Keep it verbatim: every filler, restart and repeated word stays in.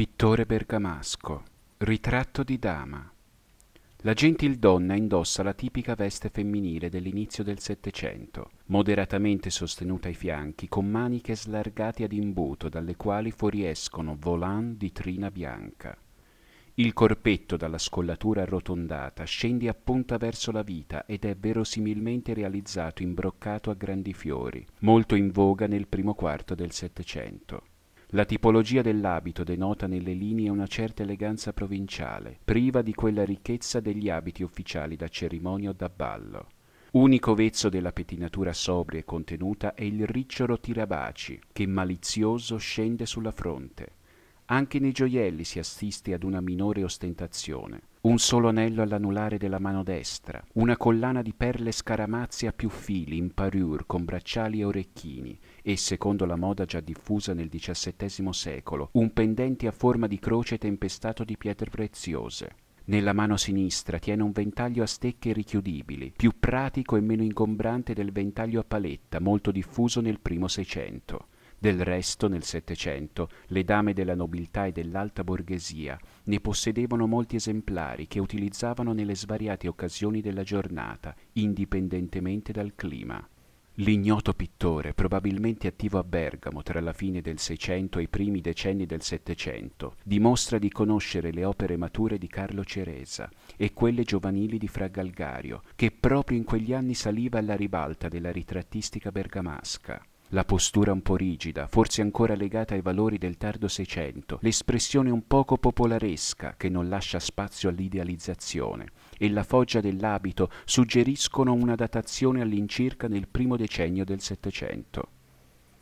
Pittore bergamasco. Ritratto di dama. La gentildonna indossa la tipica veste femminile dell'inizio del Settecento, moderatamente sostenuta ai fianchi, con maniche slargate ad imbuto, dalle quali fuoriescono volant di trina bianca. Il corpetto, dalla scollatura arrotondata, scende a punta verso la vita ed è verosimilmente realizzato in broccato a grandi fiori, molto in voga nel primo quarto del Settecento. La tipologia dell'abito denota nelle linee una certa eleganza provinciale, priva di quella ricchezza degli abiti ufficiali da cerimonia o da ballo. Unico vezzo della pettinatura sobria e contenuta è il ricciolo tirabaci, che malizioso scende sulla fronte. Anche nei gioielli si assiste ad una minore ostentazione. Un solo anello all'anulare della mano destra, una collana di perle scaramazze a più fili in parure con bracciali e orecchini e, secondo la moda già diffusa nel diciassettesimo secolo, un pendente a forma di croce tempestato di pietre preziose. Nella mano sinistra tiene un ventaglio a stecche richiudibili, più pratico e meno ingombrante del ventaglio a paletta, molto diffuso nel primo Seicento. Del resto, nel Settecento, le dame della nobiltà e dell'alta borghesia ne possedevano molti esemplari che utilizzavano nelle svariate occasioni della giornata, indipendentemente dal clima. L'ignoto pittore, probabilmente attivo a Bergamo tra la fine del Seicento e i primi decenni del Settecento, dimostra di conoscere le opere mature di Carlo Ceresa e quelle giovanili di Fra Galgario, che proprio in quegli anni saliva alla ribalta della ritrattistica bergamasca. La postura un po' rigida, forse ancora legata ai valori del tardo Seicento, l'espressione un poco popolaresca che non lascia spazio all'idealizzazione e la foggia dell'abito suggeriscono una datazione all'incirca nel primo decennio del Settecento.